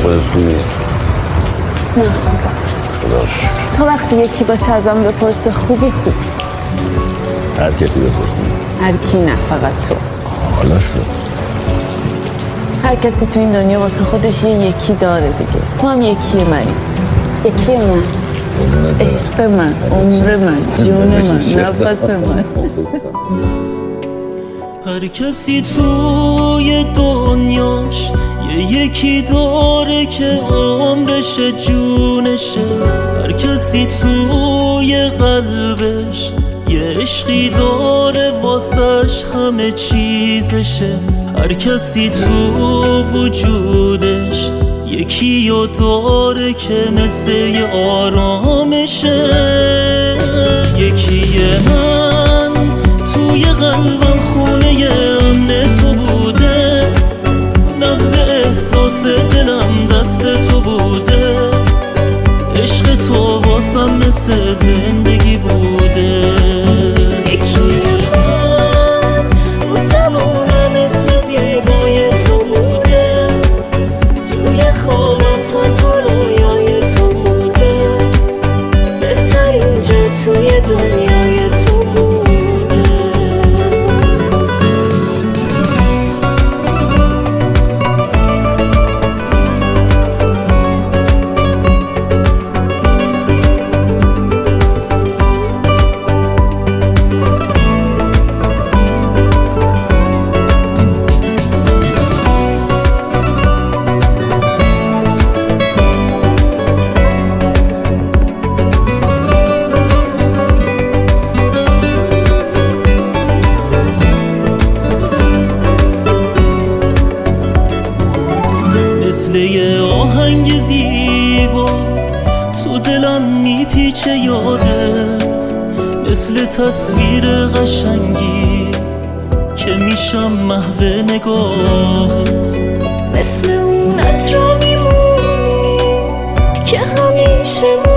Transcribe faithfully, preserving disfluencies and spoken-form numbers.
خودت خوبی؟ نه خدا رو شکر. تا وقتی یکی باشه ازم بپرسه خوبی خوب هر کسی بپرسی؟ هر کی نه، فقط تو. حالا شد. هر کسی تو این دنیا واسه خودش یه یکی داره دیگه. تو هم یکی منی. یکی من، عشق من، عمر من، جون من، نفس من. هر کسی توی دنیاش یه یکی داره که عمرشه، جونشه. هر کسی توی قلبش یه عشقی داره واسش همه چیزشه. هر کسی تو وجودش یکی رو داره که مثل یه آرامشه. یکی من توی قلبم خونه امن تو بوده، نبض احساس دلم دست تو بوده، عشق تو واسم مثل زندگی بوده. یکی من اون زمانم اسم زیبای تو بوده، توی خوابم تنها رویای تو بوده، بهترین جا توی دنیای تو بوده. مثل یه آهنگ زیبا تو دلم میپیچه یادت، مثل تصویر قشنگی که میشم محو نگاهت، مثل اون عطر میمونی که همیشه